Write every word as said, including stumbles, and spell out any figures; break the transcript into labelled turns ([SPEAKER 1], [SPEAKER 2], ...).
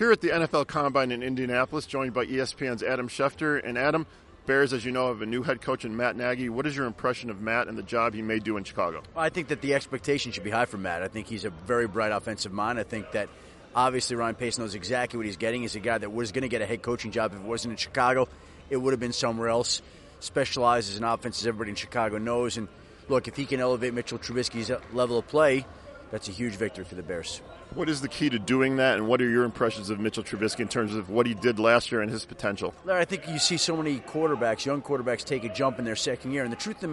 [SPEAKER 1] Here at the N F L Combine in Indianapolis, joined by E S P N's Adam Schefter. And Adam, Bears, as you know, have a new head coach in Matt Nagy. What is your impression of Matt and the job he may do in Chicago?
[SPEAKER 2] I think that the expectation should be high for Matt. I think he's a very bright offensive mind. I think that obviously Ryan Pace knows exactly what he's getting. He's a guy that was going to get a head coaching job if it wasn't in Chicago. It would have been somewhere else. Specializes in offense, as everybody in Chicago knows. And look, if he can elevate Mitchell Trubisky's level of play, that's a huge victory for the Bears.
[SPEAKER 1] What is the key to doing that, and what are your impressions of Mitchell Trubisky in terms of what he did last year and his potential?
[SPEAKER 2] Larry, I think you see so many quarterbacks, young quarterbacks, take a jump in their second year. And the truth of the